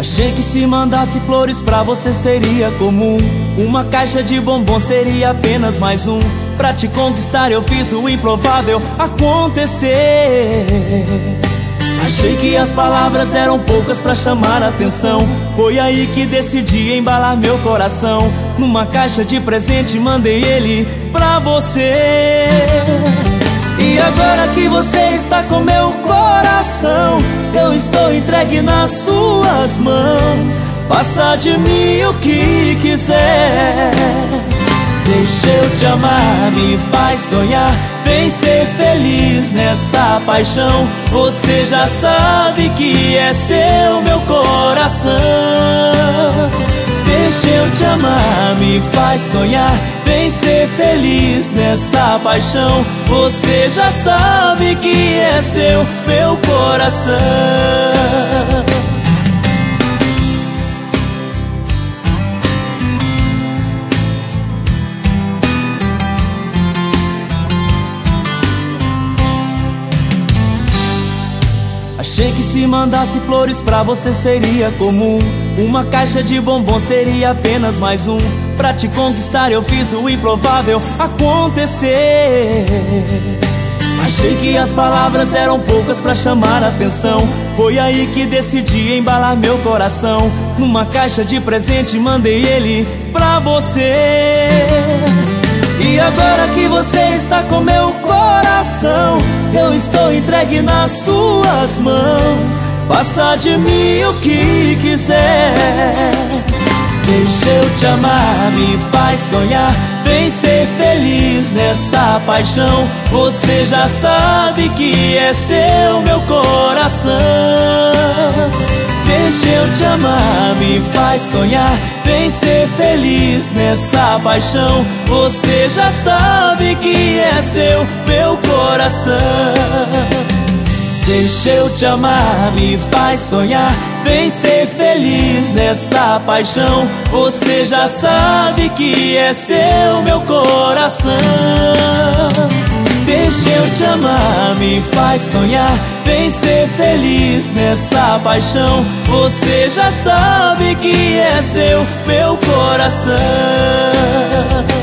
Achei que se mandasse flores pra você seria comum. Uma caixa de bombom seria apenas mais um. Pra te conquistar eu fiz o improvável acontecer. Achei que as palavras eram poucas pra chamar a atenção. Foi aí que decidi embalar meu coração. Numa caixa de presente mandei ele pra você. E agora que você está com meu coração, eu estou entregue nas suas mãos. Faça de mim o que quiser. Deixa eu te amar, me faz sonhar. Vem ser feliz nessa paixão. Você já sabe que é seu meu coração. Deixa eu te amar, me faz sonhar. Vem ser feliz nessa paixão. Você já sabe que é seu meu coração. Achei que se mandasse flores pra você seria comum. Uma caixa de bombom seria apenas mais um. Pra te conquistar eu fiz o improvável acontecer. Achei que as palavras eram poucas pra chamar a atenção. Foi aí que decidi embalar meu coração. Numa caixa de presente mandei ele pra você. E agora que você está com meu coração, eu estou entregue nas suas mãos. Faça de mim o que quiser. Deixa eu te amar, me faz sonhar. Vem ser feliz nessa paixão. Você já sabe que é seu meu coração. Deixa eu te amar, me faz sonhar. Vem ser feliz nessa paixão. Você já sabe que é seu meu coração. Deixa eu te amar, me faz sonhar. Vem ser feliz nessa paixão. Você já sabe que é seu meu coração. Deixa eu te amar, me faz sonhar. Vem ser feliz nessa paixão. Você já sabe que é seu meu coração.